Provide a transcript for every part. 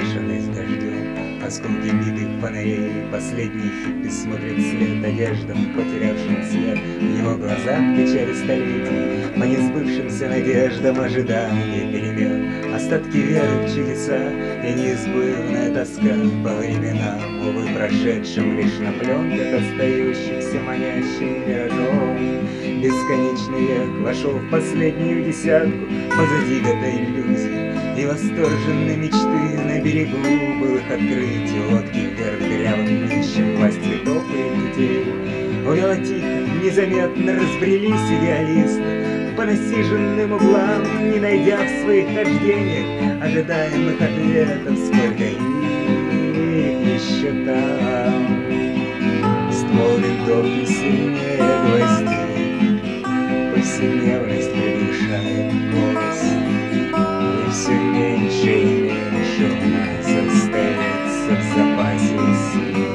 смешанный с дождем. Осколки битых фонарей, последний хиппи смотрит вслед одеждам, потерявшим цвет. В его глазах печали столетий, по несбывшимся надеждам, ожидания перемен. Остатки веры в чудеса и неизбывная тоска по временам, увы, прошедшим лишь на пленках, остающихся манящим миражом. Бесконечный век вошел в последнюю десятку, позади года иллюзий и восторженной мечты. На берегу былых открытий лодки вверх дырявым нищим, власть цветов и детей. Увела тихо, незаметно разбрелись идеалисты по насиженным углам, не найдя в своих хождениях ожидаемых ответов, сколько их еще там. Ствол винтовки сильнее гвоздей, повседневность приглушает голос, и все меньше и меньше у нас остается в запасе сил.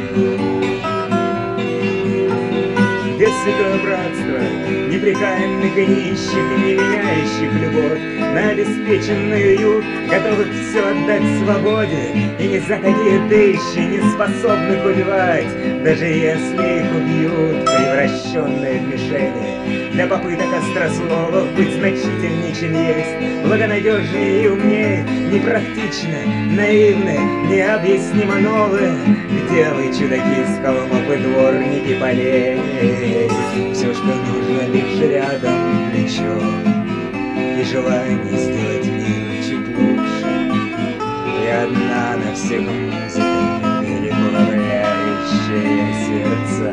Где святое братство непрекаянных и нищих, и не меняющих любовь на обеспеченный уют, готовых все отдать свободе, и не за такие тысячи, не способных убивать, даже если их убьют, превращенные в мишени для попыток острословов быть значительнее, чем есть, благонадежнее и умнее, непрактично, наивны, необъяснимо новые. Где вы, чудаки с холмов и дворники полей? Все, что нужно, лишь рядом плечо и желание сделать мир чуть лучше. И одна на всех музыка, переплавляющая сердца.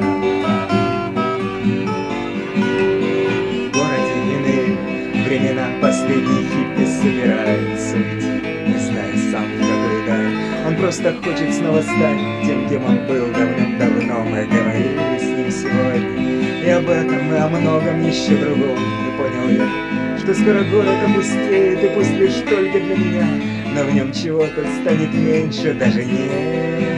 В городе иные времена последний хиппи собирается уйти, не зная сам, в какую даль. Он просто хочет снова стать тем, кем он был давным-давно. Мы говорили с ним сегодня и об этом, и о многом еще другом. И понял я, что скоро город опустеет, и пусть лишь только для меня, но в нем чего-то станет меньше, даже не